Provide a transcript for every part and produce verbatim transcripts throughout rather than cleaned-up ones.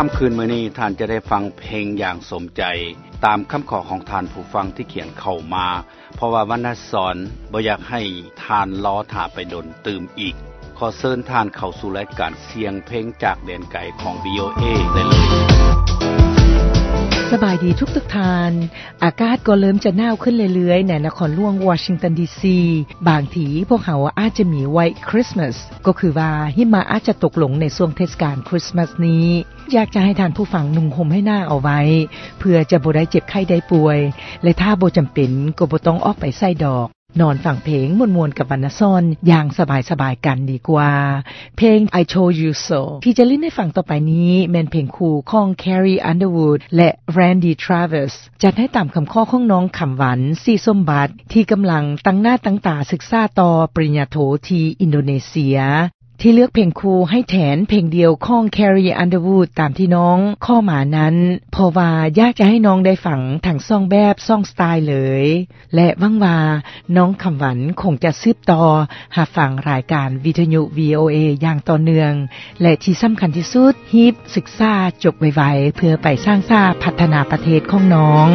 ค่ำคืนมื้อนี้ท่านจะได้ฟังเพลงอย่างสมใจตามคำขอของท่านผู้ฟังที่เขียนเข้ามาเพราะว่าวันนี้สอนบ่อยากให้ท่านรอท่าไปดนตื่มอีกขอเชิญท่านเข้าสู่รายการเสียงเพลงจากแดนไกลของ วี โอ เอ ได้เลยสบายดีทุกทุกทานอากาศก็เริ่มจะหนาวขึ้นเรื่อยๆในนครหลวงวอชิงตันดีซีบางทีพวกเขาอาจจะมีไว้คริสต์มาสก็คือว่าหิมะอาจจะตกลงในช่วงเทศกาลคริสต์มาสนี้อยากจะให้ท่านผู้ฟังนุ่งห่มให้หน้าเอาไว้เพื่อจะบ่ได้เจ็บไข้ได้ป่วยและถ้าบ่จำเป็นก็บ่ต้องออกไปไส้ดอกนอนฟังเพลงม่วนๆกับวรรณซ่อนอย่างสบายๆกันดีกว่าเพลง I Told You So ที่จะเล่นให้ฟังต่อไปนี้แม่นเพลงคู่ของ Carrie Underwood และ Randy Travis จัดให้ตามคำข้อของน้องคำหวันสีส้มบัตรที่กำลังตั้งหน้าตั้งตาศึกษาต่อปริญญาโทที่อินโดนีเซียที่เลือกเพลงคู่ให้แทนเพลงเดียวของ Carrie Underwood ตามที่น้องข้อมานั้นเพราะว่าอยากจะให้น้องได้ฟังทั้งสองแบบสองสไตล์เลยและหวังว่าน้องคำหวันคงจะสืบต่อหาฟังรายการวิทยุ วี โอ เอ อย่างต่อเนื่องและที่สำคัญที่สุดฮีบศึกษาจบไวๆเพื่อไปสร้างสร้างพัฒนาประเทศของน้อง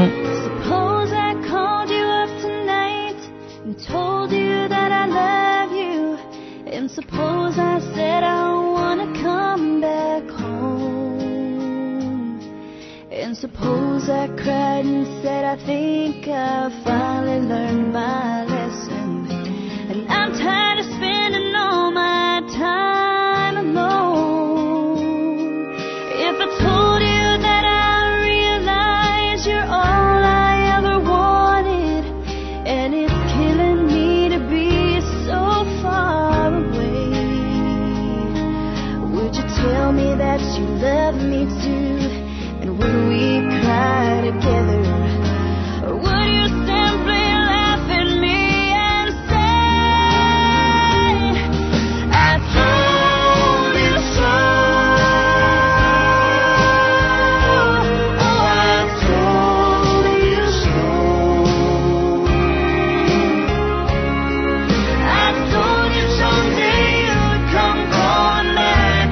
And suppose I said I wanna come back home And suppose I cried and said I think I finally learned my lesson And I'm tired of spending all my time alone If I told you that I realize you're all I ever wanted And it's killing me to be so far Tell me that you love me too And would we cry together Or would you simply laugh at me and say I told you so Oh, I told you so I told you someday you'd come crawling back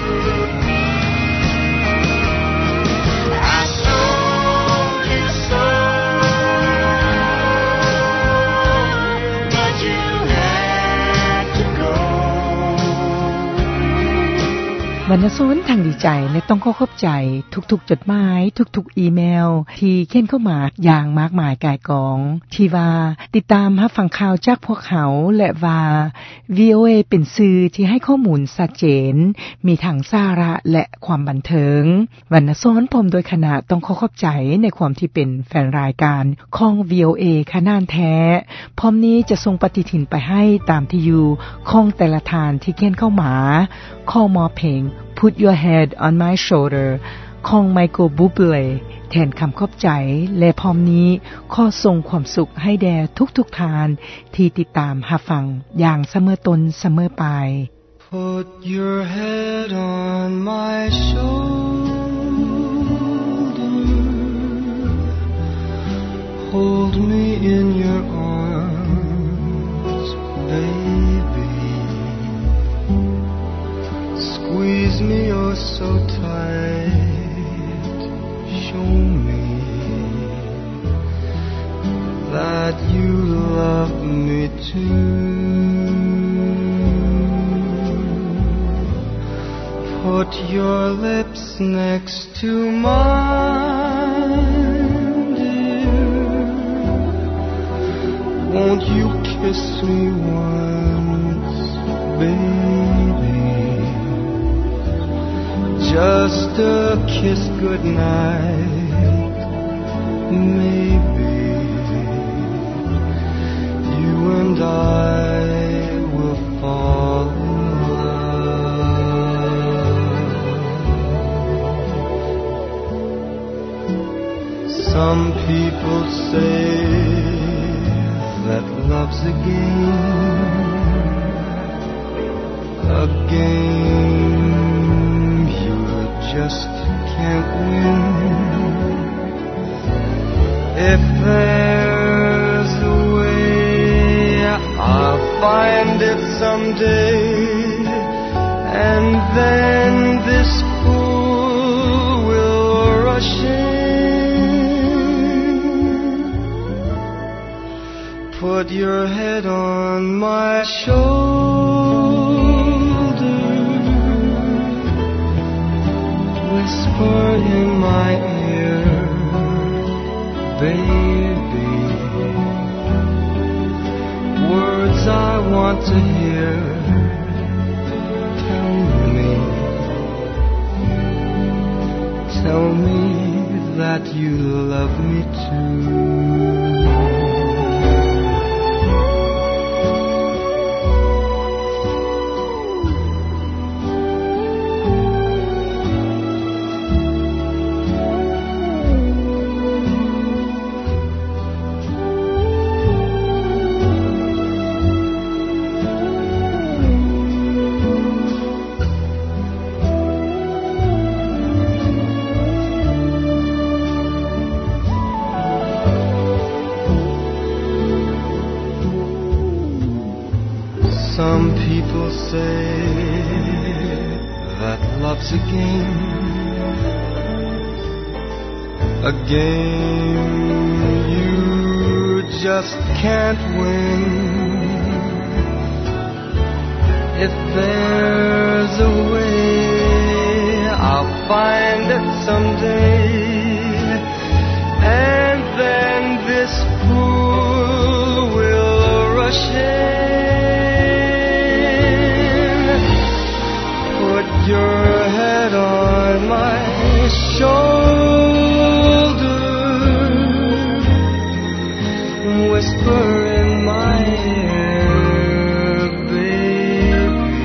I told you so รรณสนทางดีใจและต้องขอขอบใจทุกๆจดหมายทุกๆอีเมลที่เขียนเข้ามาอย่างมากมายกายกองที่ว่าติดตามรับฟังข่าวจากพวกเขาและว่า วี โอ เอ เป็นสื่อที่ให้ข้อมูลชัดเจนมีทั้งสาระและความบันเทิงวรรณสนพร้อมโดยคณะต้องขอขอบใจในความที่เป็นแฟนรายการของ วี โอ เอ ขนาดแท้พร้อมนี้จะส่งปฏิทินไปให้ตามที่อยู่ของแต่ละทานที่เขียนเข้ามาข้อมอเพลง Put Your Head on My Shoulder ของ Michael Bublé แทนคำขอบใจและพร้อมนี้ขอส่งความสุขให้แด่ทุกๆทานที่ติดตามรับฟังอย่างเสมอต้นเสมอปลาย Put your head on my shoulder Hold me in your arms baby Squeeze me oh so tight Show me that you love me too Put your lips next to mine dear Won't you kiss me once baby Just a kiss goodnight, maybe you and I will fall in love. Some people say that love's a game, a game.Just can't win If there's a way I'll find it someday And then this fool will rush in Put your head on my shoulder.Whisper in my ear, baby Words I want to hear Tell me Tell me that you love me too Some people say that love's a game, a game you just can't win. If there's a way, I'll find it someday, and then this pool will rush in.Your head on my shoulder Whisper in my ear, baby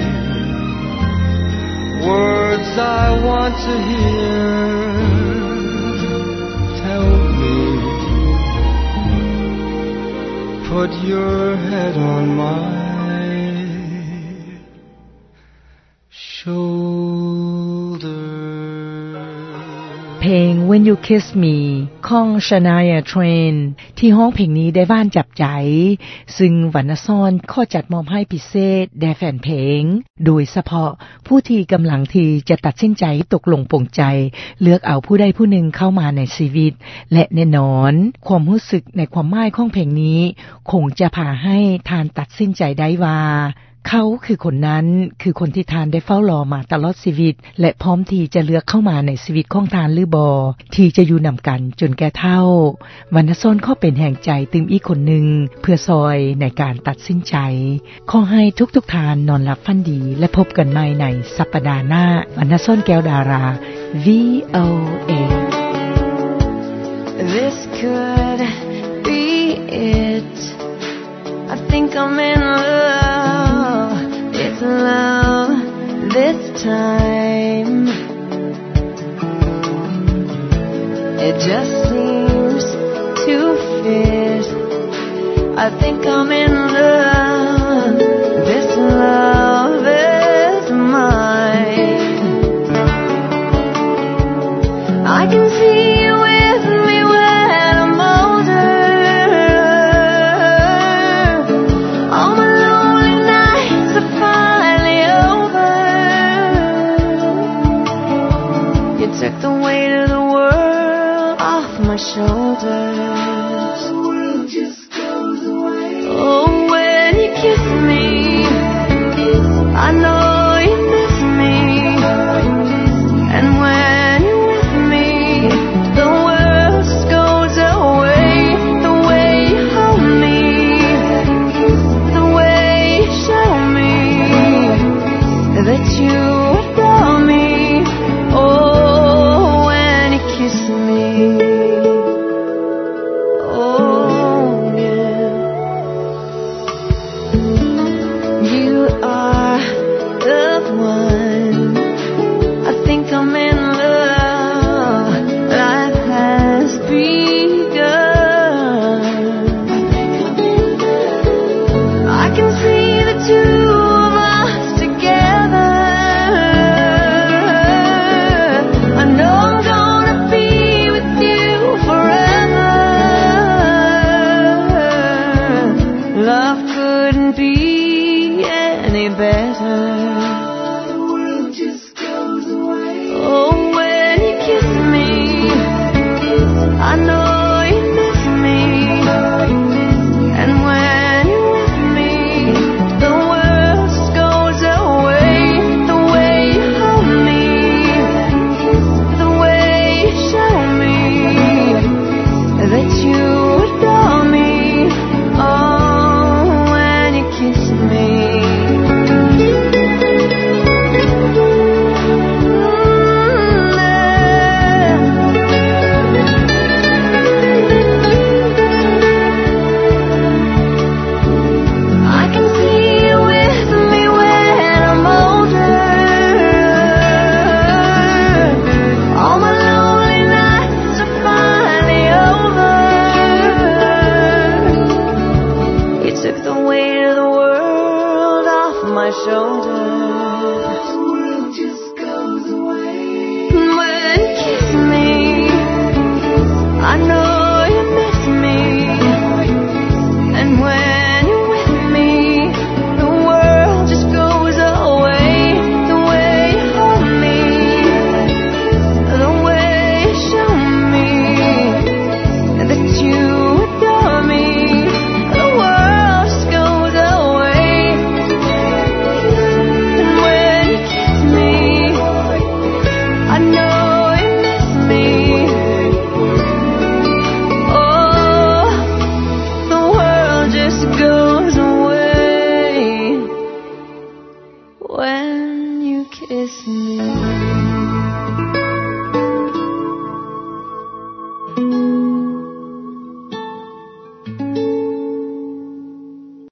Words I want to hear Tell me Put your head on my เพลง When You Kiss Me ของ Shania Twain ที่ร้องเพลงนี้ได้ว่านจับใจซึ่งวรรณสรขอจัดมอบให้พิเศษแด่แฟนเพลงโดยเฉพาะผู้ที่กำลังที่จะตัดสินใจตกลงปลงใจเลือกเอาผู้ใดผู้หนึ่งเข้ามาในชีวิตและแน่นอนความรู้สึกในความหมายของเพลงนี้คงจะพาให้ทานตัดสินใจได้ว่าเขาคือคนนั้นคือคนที่ทานได้เฝ้ารอมาตลอดชีวิตและพร้อมที่จะเลือกเข้ามาในชีวิตของทานหรือบอที่จะอยู่นํากันจนแก่เฒ่าวรรณซ่อนขอเป็นแห่งใจตึมอีกคนหนึ่งเพื่อซอยในการตัดสินใจขอให้ทุกๆทานนอนหลับฝันดีและพบกันใหม่ในสัปดาห์หน้าวรรณซ่อนแก้วดารา วี โอ เอ This could be it. I think I'm in love. It's love this time. It just seems to fit. I think I'm in love. This love is mine. I can see you with me when I'm older. All my lonely nights are finally over. You took the weight of the world off my shoulders. The world just goes away. Oh, when you kiss me, I know